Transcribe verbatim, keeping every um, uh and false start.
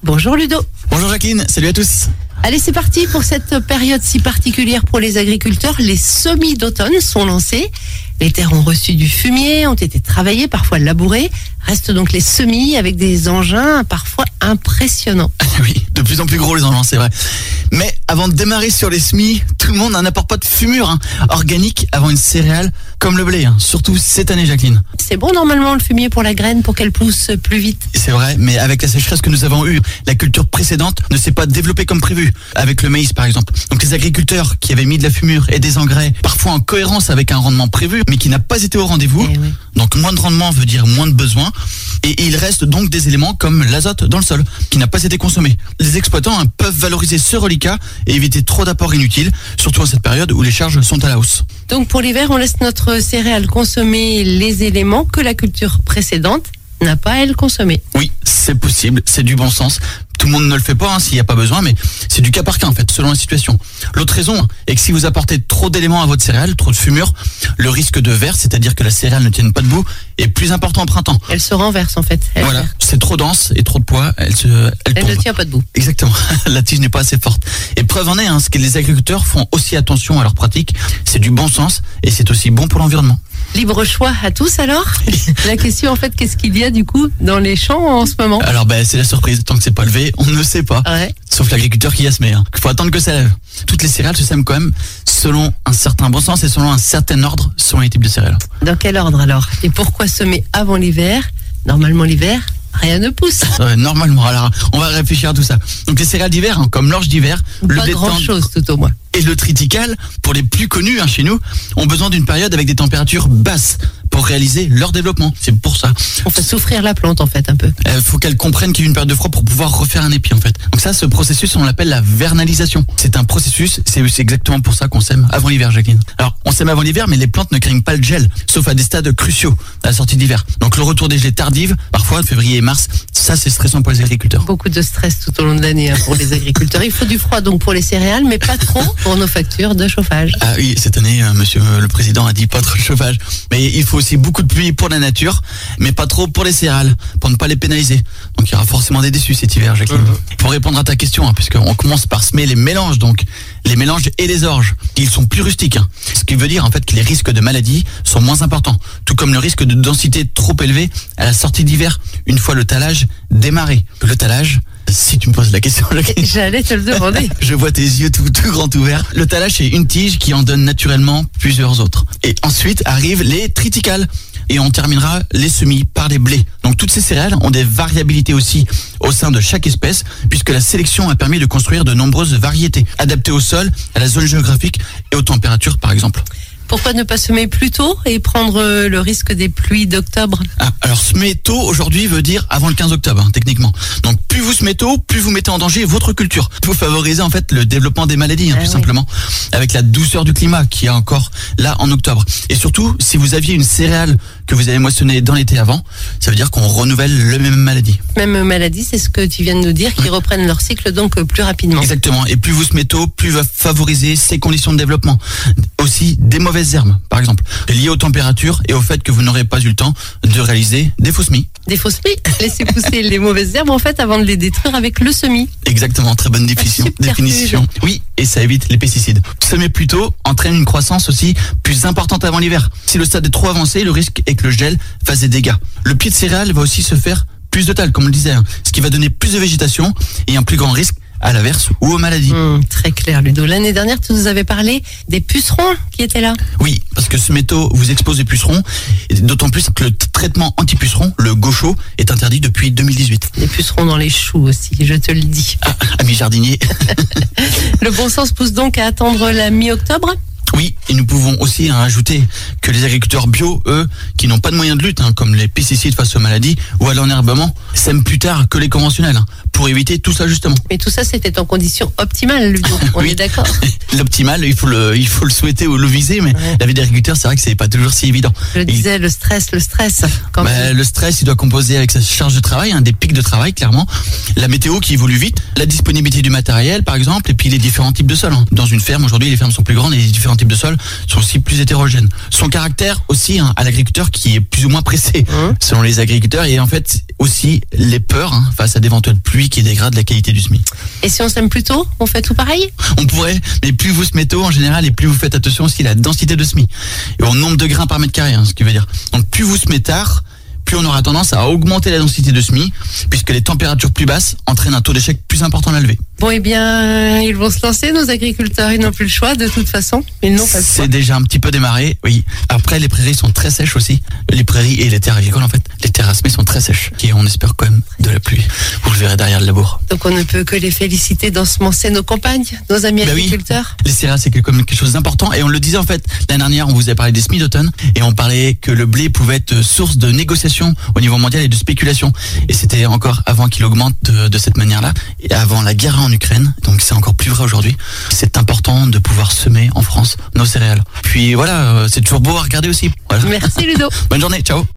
Bonjour Ludo. Bonjour Jacqueline, salut à tous. Allez, c'est parti pour cette période si particulière pour les agriculteurs. Les semis d'automne sont lancés. Les terres ont reçu du fumier, ont été travaillées, parfois labourées. Restent donc les semis avec des engins parfois impressionnants. Oui, de plus en plus gros les engins, c'est vrai. Mais avant de démarrer sur les semis, tout le monde n'apporte pas de fumure hein, organique avant une céréale comme le blé. Hein. Surtout cette année, Jacqueline. C'est bon normalement le fumier pour la graine pour qu'elle pousse plus vite. C'est vrai, mais avec la sécheresse que nous avons eue, la culture précédente ne s'est pas développée comme prévu. Avec le maïs par exemple. Donc les agriculteurs qui avaient mis de la fumure et des engrais, parfois en cohérence avec un rendement prévu, mais qui n'a pas été au rendez-vous. Eh oui. Donc moins de rendement veut dire moins de besoin. Et il reste donc des éléments comme l'azote dans le sol, qui n'a pas été consommé. Les exploitants hein, peuvent valoriser ce reliquat et éviter trop d'apports inutiles, surtout en cette période où les charges sont à la hausse. Donc pour l'hiver, on laisse notre céréale consommer les éléments que la culture précédente n'a pas elle consommé. Oui, c'est possible, c'est du bon sens. Tout le monde ne le fait pas hein, s'il n'y a pas besoin, mais c'est du cas par cas en fait, selon la situation. L'autre raison est que si vous apportez trop d'éléments à votre céréale, trop de fumure, le risque de verre, c'est-à-dire que la céréale ne tienne pas debout, est plus important au printemps. Elle se renverse en fait. Elle Voilà, perd. c'est trop dense et trop de poids, elle se, elle, Elle tombe. ne tient pas debout. Exactement, la tige n'est pas assez forte. Et preuve en est, hein, ce que les agriculteurs font aussi attention à leur pratique, c'est du bon sens et c'est aussi bon pour l'environnement. Libre choix à tous alors. La question en fait, qu'est-ce qu'il y a du coup dans les champs en ce moment? Alors ben c'est la surprise, tant que c'est pas levé, on ne sait pas. Ouais. Sauf l'agriculteur qui y a semé. Hein. Il faut attendre que ça lève. Toutes les céréales se sèment quand même selon un certain bon sens et selon un certain ordre, selon les types de céréales. Dans quel ordre alors? Et pourquoi semer avant l'hiver? Normalement l'hiver, rien ne pousse. Euh, normalement, alors on va réfléchir à tout ça. Donc les céréales d'hiver, hein, comme l'orge d'hiver, le Pas blé de grand tendre chose tout au moins. et le triticale, pour les plus connus hein, chez nous, ont besoin d'une période avec des températures basses pour réaliser leur développement. C'est pour ça. On fait souffrir la plante en fait un peu. Il faut qu'elle comprenne qu'il y a une période de froid pour pouvoir refaire un épi en fait. Donc ça, ce processus, on l'appelle la vernalisation. C'est un processus, c'est c'est exactement pour ça qu'on sème avant l'hiver, Jacqueline. Alors, on sème avant l'hiver, mais les plantes ne craignent pas le gel, sauf à des stades cruciaux à la sortie d'hiver. Donc le retour des gelées tardives, parfois février et mars, ça c'est stressant pour les agriculteurs. Beaucoup de stress tout au long de l'année hein, pour les agriculteurs. Il faut du froid donc pour les céréales, mais pas trop pour nos factures de chauffage. Ah oui, cette année, euh, monsieur le président a dit pas trop de chauffage. Mais il faut aussi beaucoup de pluie pour la nature, mais pas trop pour les céréales, pour ne pas les pénaliser. Donc il y aura forcément des déçus cet hiver, Jacqueline. Mmh. Pour répondre à ta question, hein, puisqu'on commence par semer les mélanges, donc les mélanges et les orges, ils sont plus rustiques. Hein, ce qui veut dire en fait que les risques de maladie sont moins importants, tout comme le risque de densité trop élevé à la sortie d'hiver, une fois le talage démarré. Le talage, si tu me poses la question, Jacqueline. J'allais te le demander. Je vois tes yeux tout, tout grands ouverts. Le talage, c'est une tige qui en donne naturellement plusieurs autres. Et ensuite arrivent les triticales. Et on terminera les semis par les blés. Donc toutes ces céréales ont des variabilités aussi au sein de chaque espèce, puisque la sélection a permis de construire de nombreuses variétés, adaptées au sol, à la zone géographique et aux températures par exemple. Pourquoi ne pas semer plus tôt et prendre le risque des pluies d'octobre? Ah, alors semer tôt aujourd'hui veut dire avant le quinze octobre, hein, techniquement. Donc plus vous semez tôt, plus vous mettez en danger votre culture. Pour favoriser en fait le développement des maladies, hein, ah, tout oui. simplement, avec la douceur du climat qui est encore là en octobre. Et surtout, si vous aviez une céréale que vous avez moissonnée dans l'été avant, ça veut dire qu'on renouvelle le même maladie. Même maladie, c'est ce que tu viens de nous dire, qui reprennent leur cycle donc plus rapidement. Exactement. Et plus vous semez tôt, plus va favoriser ces conditions de développement. Aussi des mauvaises herbes, par exemple, liées aux températures et au fait que vous n'aurez pas eu le temps de réaliser des faux semis. Des faux semis, laisser pousser les mauvaises herbes en fait avant de les détruire avec le semis. Exactement, très bonne définition. définition. Oui, et ça évite les pesticides. Semer plus tôt entraîne une croissance aussi plus importante avant l'hiver. Si le stade est trop avancé, le risque est que le gel fasse des dégâts. Le pied de céréale va aussi se faire plus de talc, comme on le disait, hein, ce qui va donner plus de végétation et un plus grand risque à l'averse ou aux maladies. Mmh, très clair, Ludo. L'année dernière, tu nous avais parlé des pucerons qui étaient là. Oui, parce que ce métaux vous expose des pucerons, et d'autant plus que le t- traitement anti-puceron, le gaucho, est interdit depuis deux mille dix-huit. Des pucerons dans les choux aussi, je te le dis. Ah, amis jardiniers. Le bon sens pousse donc à attendre la mi-octobre. Oui, et nous pouvons aussi hein, ajouter que les agriculteurs bio, eux, qui n'ont pas de moyens de lutte, hein, comme les pesticides face aux maladies ou à l'enherbement, sèment plus tard que les conventionnels, hein, pour éviter tout ça justement. Mais tout ça, c'était en condition optimale, Ludo. On Oui. est d'accord. L'optimal, il faut le, il faut le souhaiter ou le viser, mais Ouais. la vie d'agriculteur, c'est vrai que c'est pas toujours si évident. Je disais, le stress, le stress. Quand Bah, même. le stress, il doit composer avec sa charge de travail, hein, des pics de travail, clairement. La météo qui évolue vite, la disponibilité du matériel, par exemple, et puis les différents types de sols. hein. Dans une ferme, aujourd'hui, les fermes sont plus grandes et les différents types de sols sont aussi plus hétérogènes. Son caractère aussi, hein, à l'agriculteur qui est plus ou moins pressé, Mmh. selon les agriculteurs, et en fait, aussi les peurs hein, face à d'éventuelles pluies produits qui dégradent la qualité du semis. Et si on sème plus tôt, on fait tout pareil? On pourrait, mais plus vous semez tôt en général et plus vous faites attention aussi à la densité de semis et au nombre de grains par mètre carré, hein, ce qui veut dire. Donc plus vous semez tard, plus on aura tendance à augmenter la densité de semis, puisque les températures plus basses entraînent un taux d'échec plus important à la levée. Bon, eh bien, ils vont se lancer, nos agriculteurs. Ils n'ont plus le choix, de toute façon. Ils n'ont pas le choix. C'est déjà un petit peu démarré, oui. Après, les prairies sont très sèches aussi. Les prairies et les terres agricoles, en fait, les terres à semer sont très sèches. Et on espère quand même de la pluie. Vous le verrez derrière le labour. Donc, on ne peut que les féliciter d'ensemencer nos campagnes, nos amis bah agriculteurs. Oui. Les céréales, c'est quand même quelque chose d'important. Et on le disait, en fait, l'année dernière, on vous a parlé des semis d'automne. Et on parlait que le blé pouvait être source de négociation au niveau mondial et de spéculation. Et c'était encore avant qu'il augmente de, de cette manière-là. Et avant la guerre en Ukraine. Donc, c'est encore plus vrai aujourd'hui. C'est important de pouvoir semer en France nos céréales. Puis voilà, c'est toujours beau à regarder aussi. Voilà. Merci Ludo. Bonne journée, ciao.